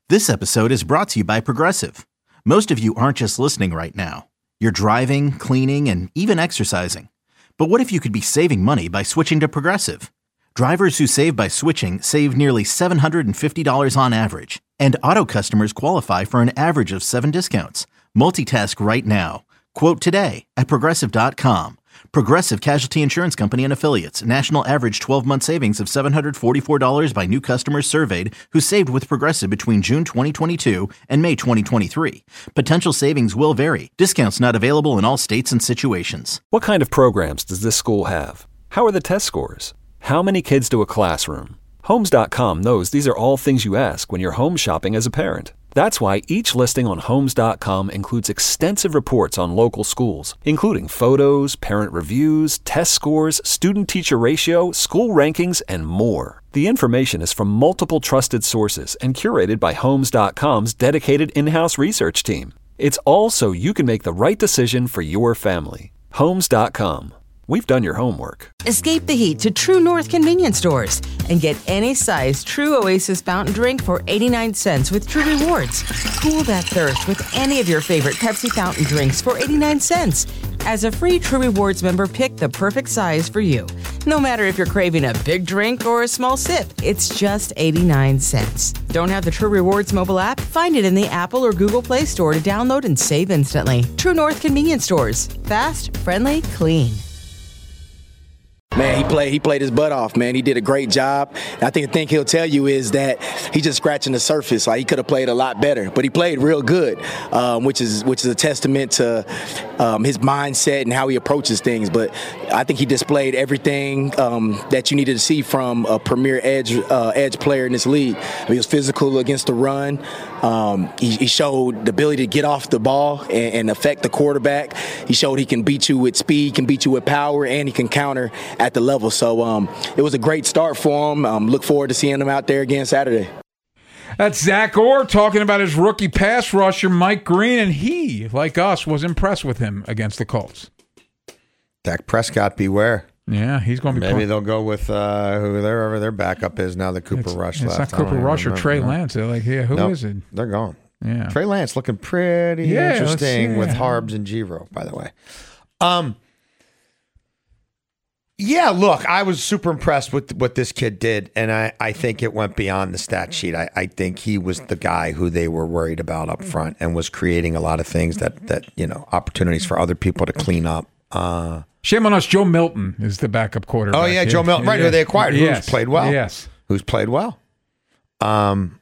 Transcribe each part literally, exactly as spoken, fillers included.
This episode is brought to you by Progressive. Most of you aren't just listening right now. You're driving, cleaning, and even exercising. But what if you could be saving money by switching to Progressive? Drivers who save by switching save nearly seven hundred fifty dollars on average. And auto customers qualify for an average of seven discounts. Multitask right now. Quote today at Progressive dot com. Progressive Casualty Insurance Company and Affiliates. National average twelve-month savings of seven hundred forty-four dollars by new customers surveyed who saved with Progressive between June twenty twenty-two and May twenty twenty-three. Potential savings will vary. Discounts not available in all states and situations. What kind of programs does this school have? How are the test scores? How many kids do a classroom? Homes dot com knows these are all things you ask when you're home shopping as a parent. That's why each listing on Homes dot com includes extensive reports on local schools, including photos, parent reviews, test scores, student-teacher ratio, school rankings, and more. The information is from multiple trusted sources and curated by Homes dot com's dedicated in-house research team. It's all so you can make the right decision for your family. Homes dot com. We've done your homework. Escape the heat to True North convenience stores and get any size True Oasis fountain drink for eighty-nine cents with True Rewards. Cool that thirst with any of your favorite Pepsi fountain drinks for eighty-nine cents. As a free True Rewards member, pick the perfect size for you. No matter if you're craving a big drink or a small sip, it's just eighty-nine cents. Don't have the True Rewards mobile app? Find it in the Apple or Google Play Store to download and save instantly. True North convenience stores. Fast, friendly, clean. Man, he played he played his butt off, man. He did a great job. I think the thing he'll tell you is that he's just scratching the surface. Like, he could have played a lot better, but he played real good, um, which is which is a testament to um, his mindset and how he approaches things. But I think he displayed everything um, that you needed to see from a premier edge uh, edge player in this league. I mean, he was physical against the run. Um, he, he showed the ability to get off the ball and, and affect the quarterback. He showed he can beat you with speed, can beat you with power, and he can counter at the level. So um, it was a great start for him. Um, look forward to seeing him out there again Saturday. That's Zach Orr talking about his rookie pass rusher, Mike Green, and he, like us, was impressed with him against the Colts. Dak Prescott, beware. Yeah, he's going to be Maybe playing. they'll go with uh, whoever their backup is now that Cooper it's, Rush it's left. It's not Cooper Rush or remember. Trey Lance. They're like, yeah, who nope, is it? They're gone. Yeah. Trey Lance looking pretty yeah, interesting with Harbs and Giro, by the way. Um. Yeah, look, I was super impressed with what this kid did, and I, I think it went beyond the stat sheet. I, I think he was the guy who they were worried about up front and was creating a lot of things that, that you know, opportunities for other people to clean up. Uh, Shame on us, Joe Milton is the backup quarterback. Oh, yeah, Joe Milton, right, yeah. who they acquired, yes. who's played well. Yes. Who's played well. Um.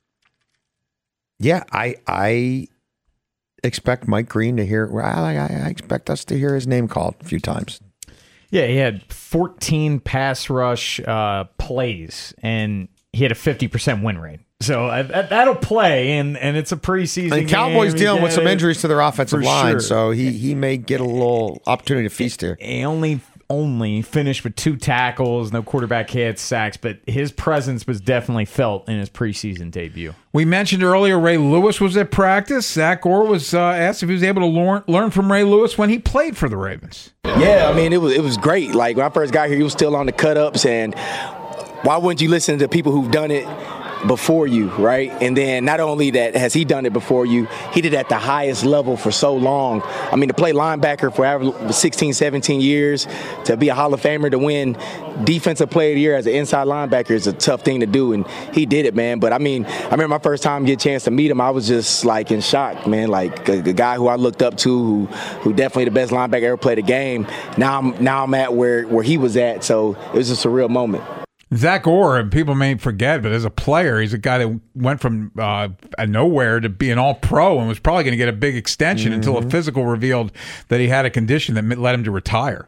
Yeah, I I expect Mike Green to hear, well, I, I expect us to hear his name called a few times. Yeah, he had fourteen pass rush uh, plays, and he had a fifty percent win rate. So uh, that, that'll play, and, and it's a preseason And Cowboys game. dealing with some injuries to their offensive For line, sure. so he, he may get a little opportunity to feast here. He only only finished with two tackles, no quarterback hits, sacks, but his presence was definitely felt in his preseason debut. We mentioned earlier Ray Lewis was at practice. Zach Orr was uh, asked if he was able to learn, learn from Ray Lewis when he played for the Ravens. Yeah, I mean, it was it was great. Like, when I first got here, he was still on the cut-ups, and why wouldn't you listen to people who've done it before you, right? And then not only that has he done it before you, he did it at the highest level for so long. I mean, to play linebacker for sixteen, seventeen years, to be a Hall of Famer, to win Defensive Player of the Year as an inside linebacker is a tough thing to do, and he did it, man. But, I mean, I remember my first time get a chance to meet him, I was just, like, in shock, man. Like, a, a guy who I looked up to, who who definitely the best linebacker ever played a game. Now I'm, now I'm at where, where he was at, so it was just a real moment. Zach Orr, and people may forget, but as a player, he's a guy that went from uh, nowhere to being all pro and was probably going to get a big extension mm-hmm. until a physical revealed that he had a condition that led him to retire.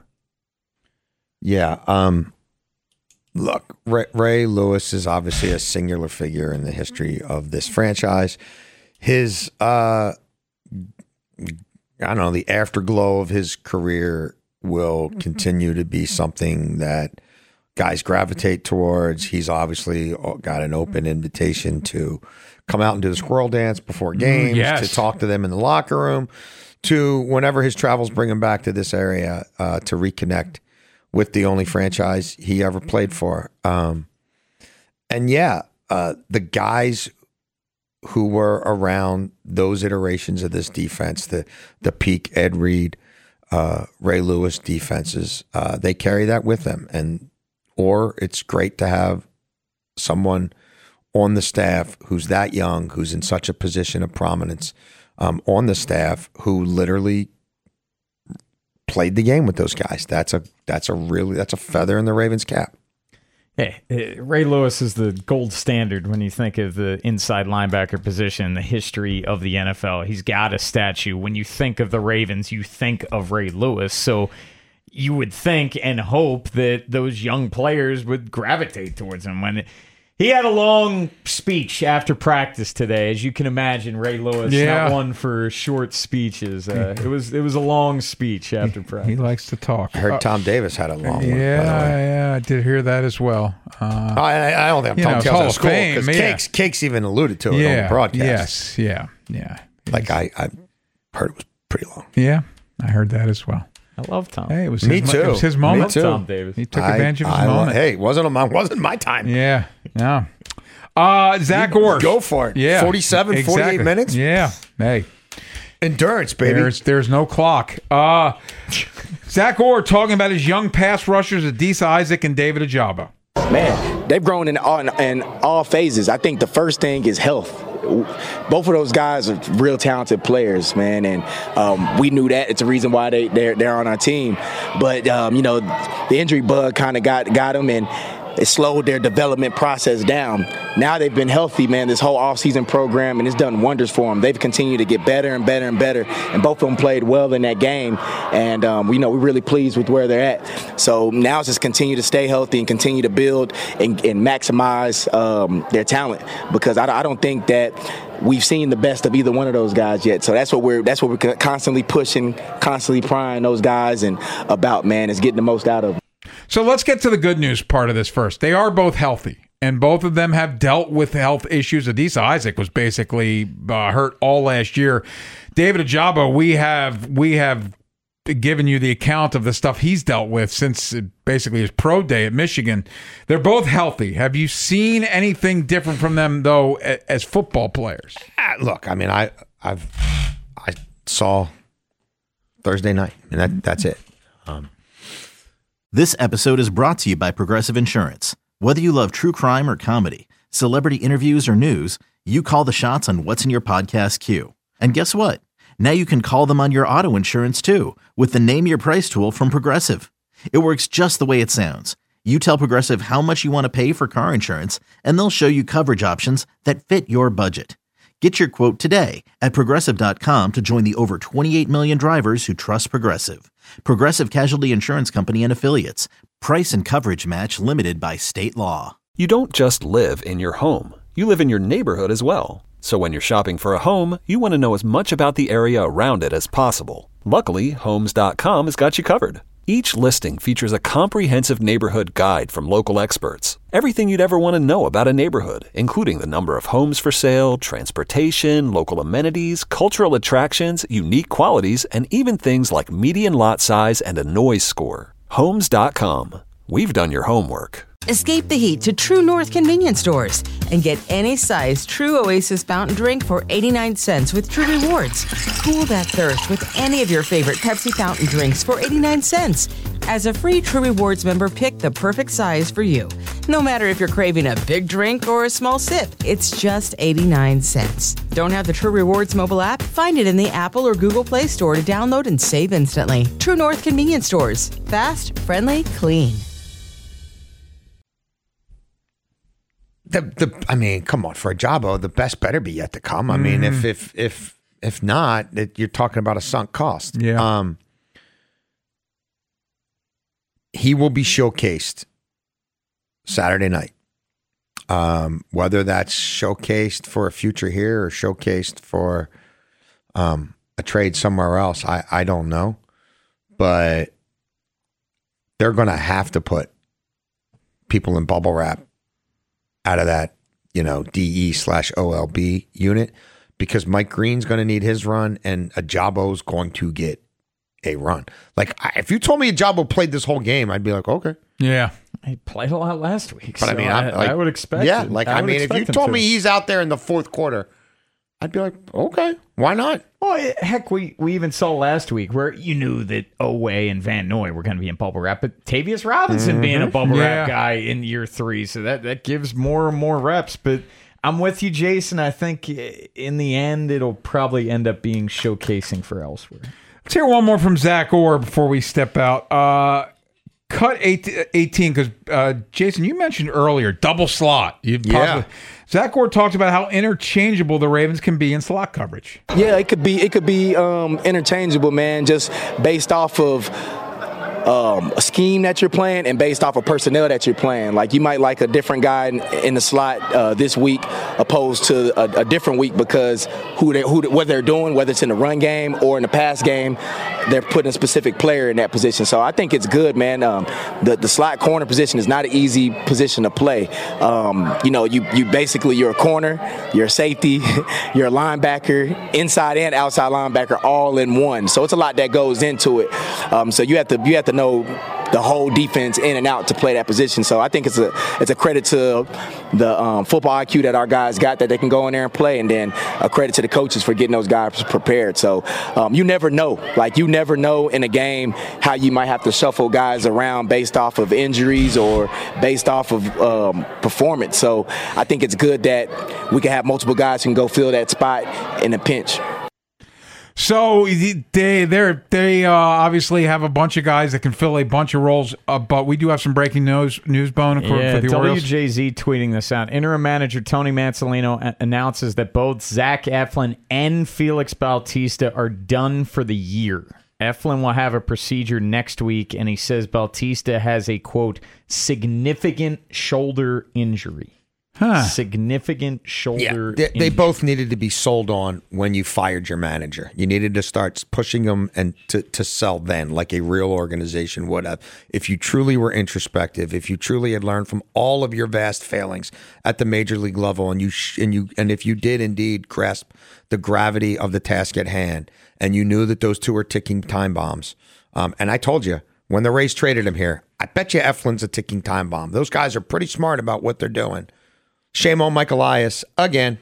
Yeah. Um, look, Ray, Ray Lewis is obviously a singular figure in the history of this franchise. His, uh, I don't know, the afterglow of his career will continue to be something that guys gravitate towards. He's obviously got an open invitation to come out and do the squirrel dance before games, yes. to talk to them in the locker room, to whenever his travels bring him back to this area uh, to reconnect with the only franchise he ever played for. Um, and yeah, uh, the guys who were around those iterations of this defense, the the peak Ed Reed, uh, Ray Lewis defenses, uh, they carry that with them. And or it's great to have someone on the staff who's that young, who's in such a position of prominence um, on the staff, who literally played the game with those guys. That's a that's a really that's a feather in the Ravens' cap. Hey, Ray Lewis is the gold standard when you think of the inside linebacker position in the history of the N F L. He's got a statue. When you think of the Ravens, you think of Ray Lewis. So you would think and hope that those young players would gravitate towards him. When it, he had a long speech after practice today, as you can imagine, Ray Lewis, Yeah. not one for short speeches. Uh, it was it was a long speech after practice. He likes to talk. I heard Uh, Tom Davis had a long one. by the Yeah, way. yeah, I did hear that as well. Uh, Oh, I, I don't think I'm You telling know, tales Hall out of of school Fame, because yeah. Cakes, Cakes even alluded to it on yeah, the broadcast. yes, yeah, yeah, Like I, I heard it was pretty long. yeah. I heard that as well. I love Tom. Hey, it was Me his, mo- too. It was his Me moment. too. Tom Davis. He took I- advantage of his I lo- moment. Hey, wasn't my wasn't my time. Yeah, yeah. Uh, Zach Orr. Go for it. Yeah. forty-seven, exactly. forty-eight minutes. Yeah. Hey, Endurance, baby. there's there's no clock. Uh, Zach Orr talking about his young pass rushers, Adisa Isaac and David Ajabo. Man, they've grown in all, in all phases. I think the first thing is health. Both of those guys are real talented players, man, and um, we knew that. It's a reason why they they're, they're on our team. But um, you know, the injury bug kind of got got them, and it slowed their development process down. Now they've been healthy, man, this whole offseason program, and it's done wonders for them. They've continued to get better and better and better, and both of them played well in that game. And, um, we know we're really pleased with where they're at. So now it's just continue to stay healthy and continue to build and, and maximize um, their talent, because I, I don't think that we've seen the best of either one of those guys yet. So that's what we're that's what we're constantly pushing, constantly prying those guys and about, man, is getting the most out of them. So let's get to the good news part of this first. They are both healthy, and both of them have dealt with health issues. Adisa Isaac was basically uh, hurt all last year. David Ajabo, we have we have given you the account of the stuff he's dealt with since basically his pro day at Michigan. They're both healthy. Have you seen anything different from them, though, as football players? Ah, look, I mean, I I've I saw Thursday night, and that that's it. Um, This episode is brought to you by Progressive Insurance. Whether you love true crime or comedy, celebrity interviews or news, you call the shots on what's in your podcast queue. And guess what? Now you can call them on your auto insurance too with the Name Your Price tool from Progressive. It works just the way it sounds. You tell Progressive how much you want to pay for car insurance, and they'll show you coverage options that fit your budget. Get your quote today at Progressive dot com to join the over twenty-eight million drivers who trust Progressive. Progressive Casualty Insurance Company and Affiliates. Price and coverage match limited by state law. You don't just live in your home. You live in your neighborhood as well. So when you're shopping for a home, you want to know as much about the area around it as possible. Luckily, Homes dot com has got you covered. Each listing features a comprehensive neighborhood guide from local experts. Everything you'd ever want to know about a neighborhood, including the number of homes for sale, transportation, local amenities, cultural attractions, unique qualities, and even things like median lot size and a noise score. Homes dot com. We've done your homework. Escape the heat to True North convenience stores and get any size True Oasis fountain drink for eighty-nine cents with True Rewards. Cool that thirst with any of your favorite Pepsi fountain drinks for eighty-nine cents. As a free True Rewards member, pick the perfect size for you. No matter if you're craving a big drink or a small sip, it's just eighty-nine cents. Don't have the True Rewards mobile app? Find it in the Apple or Google Play Store to download and save instantly. True North convenience stores. Fast, friendly, clean. the the I mean, come on, for a Ajabo, the best better be yet to come. I mean, if if if if not, it, you're talking about a sunk cost. Yeah. Um, he will be showcased Saturday night. Um, whether that's showcased for a future here or showcased for um, a trade somewhere else, I, I don't know. But they're going to have to put people in bubble wrap out of that, you know, D E slash O L B unit, because Mike Green's going to need his run and Ajabo's going to get a run. Like, I, if you told me Ajabo played this whole game, I'd be like, okay. Yeah. He played a lot last week. But so I mean, I'm, I, like, I would expect Yeah, it. like, I I, would mean, if expect you him told to. me he's out there in the fourth quarter I'd be like, okay, why not? Well, heck, we, we even saw last week where you knew that Oweh and Van Noy were going to be in bubble wrap, but Tavius Robinson mm-hmm. being a bubble yeah. wrap guy in year three, so that, that gives more and more reps. But I'm with you, Jason. I think in the end, it'll probably end up being showcasing for elsewhere. Let's hear one more from Zach Orr before we step out. Uh, cut eighteen, because uh, Jason, you mentioned earlier, double slot. You yeah. Zach Orr talked about how interchangeable the Ravens can be in slot coverage. Yeah, it could be it could be um, interchangeable, man, just based off of um, a scheme that you're playing and based off of personnel that you're playing. Like, you might like a different guy in, in the slot uh, this week opposed to a, a different week because who they, who what they're doing, whether it's in the run game or in the pass game, they're putting a specific player in that position. So I think it's good, man. Um, the the slot corner position is not an easy position to play. Um, you know, you you basically you're a corner, you're a safety, you're a linebacker, inside and outside linebacker, all in one. So it's a lot that goes into it. Um, so you have to you have to know the whole defense in and out to play that position. So I think it's a it's a credit to the um, football I Q that our guys got, that they can go in there and play, and then a credit to the coaches for getting those guys prepared. So um, you never know. Like, you never know in a game how you might have to shuffle guys around based off of injuries or based off of um, performance. So I think it's good that we can have multiple guys who can go fill that spot in a pinch. So they they they uh, obviously have a bunch of guys that can fill a bunch of roles, uh, but we do have some breaking news, news bone for, yeah, for the Orioles. W J Z tweeting this out. Interim manager Tony Mansolino a- announces that both Zach Eflin and Felix Bautista are done for the year. Eflin will have a procedure next week, and he says Bautista has a, quote, significant shoulder injury. Huh. Significant shoulder yeah, they, they injury. both needed to be sold on when you fired your manager. You needed to start pushing them and to, to sell then, like a real organization would have. If you truly were introspective, if you truly had learned from all of your vast failings at the major league level, and you sh- and you and if you did indeed grasp the gravity of the task at hand, and you knew that those two were ticking time bombs. Um, and I told you, when the Rays traded him here, I bet you Eflin's a ticking time bomb. Those guys are pretty smart about what they're doing. Shame on Mike Elias again.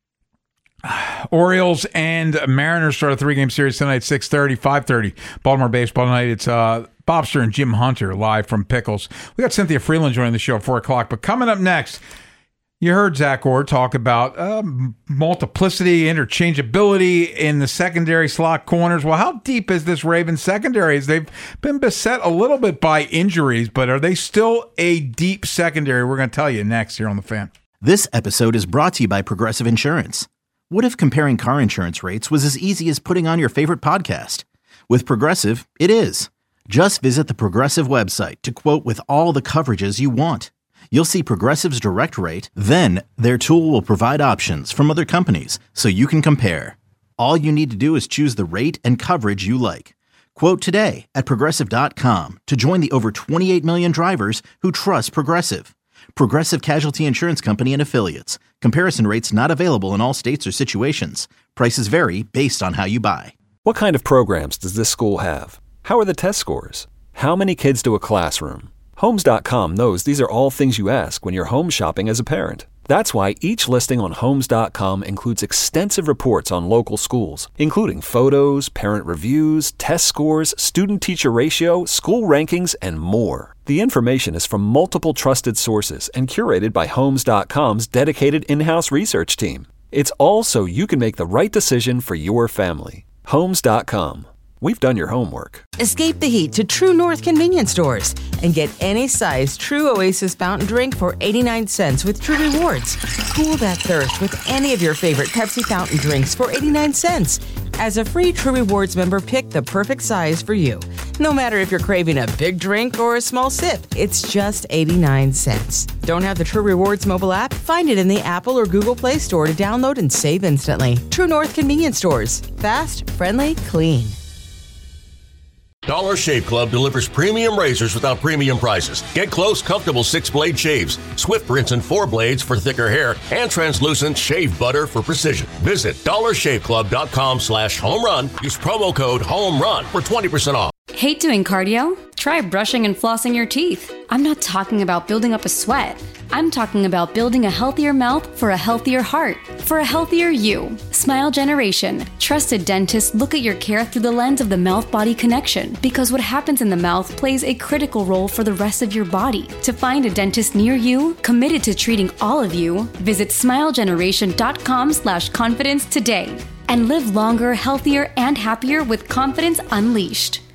Orioles and Mariners start a three-game series tonight, six thirty, five thirty. Baltimore baseball tonight. It's uh, Bobster and Jim Hunter live from Pickles. We got Cynthia Freeland joining the show at four o'clock. But coming up next, you heard Zach Orr talk about uh, multiplicity, interchangeability in the secondary slot corners. Well, how deep is this Ravens secondary? They've been beset a little bit by injuries, but are they still a deep secondary? We're going to tell you next here on The Fan. This episode is brought to you by Progressive Insurance. What if comparing car insurance rates was as easy as putting on your favorite podcast? With Progressive, it is. Just visit the Progressive website to quote with all the coverages you want. You'll see Progressive's direct rate, then their tool will provide options from other companies so you can compare. All you need to do is choose the rate and coverage you like. Quote today at Progressive dot com to join the over twenty-eight million drivers who trust Progressive. Progressive Casualty Insurance Company and Affiliates. Comparison rates not available in all states or situations. Prices vary based on how you buy. What kind of programs does this school have? How are the test scores? How many kids do a classroom? Homes dot com knows these are all things you ask when you're home shopping as a parent. That's why each listing on Homes dot com includes extensive reports on local schools, including photos, parent reviews, test scores, student-teacher ratio, school rankings, and more. The information is from multiple trusted sources and curated by Homes dot com's dedicated in-house research team. It's all so you can make the right decision for your family. Homes dot com. We've done your homework. Escape the heat to True North convenience stores and get any size True Oasis fountain drink for eighty-nine cents with True Rewards. Cool that thirst with any of your favorite Pepsi fountain drinks for eighty-nine cents. As a free True Rewards member, pick the perfect size for you. No matter if you're craving a big drink or a small sip, it's just eighty-nine cents. Don't have the True Rewards mobile app? Find it in the Apple or Google Play Store to download and save instantly. True North convenience stores. Fast, friendly, clean. Dollar Shave Club delivers premium razors without premium prices. Get close, comfortable six-blade shaves, swift rinse and four blades for thicker hair, and translucent shave butter for precision. Visit dollar shave club dot com slash home run. Use promo code HOME RUN for twenty percent off. Hate doing cardio? Try brushing and flossing your teeth. I'm not talking about building up a sweat. I'm talking about building a healthier mouth for a healthier heart, for a healthier you. Smile Generation. Trusted dentists look at your care through the lens of the mouth-body connection, because what happens in the mouth plays a critical role for the rest of your body. To find a dentist near you, committed to treating all of you, visit smilegeneration.com slash confidence today and live longer, healthier, and happier with confidence unleashed.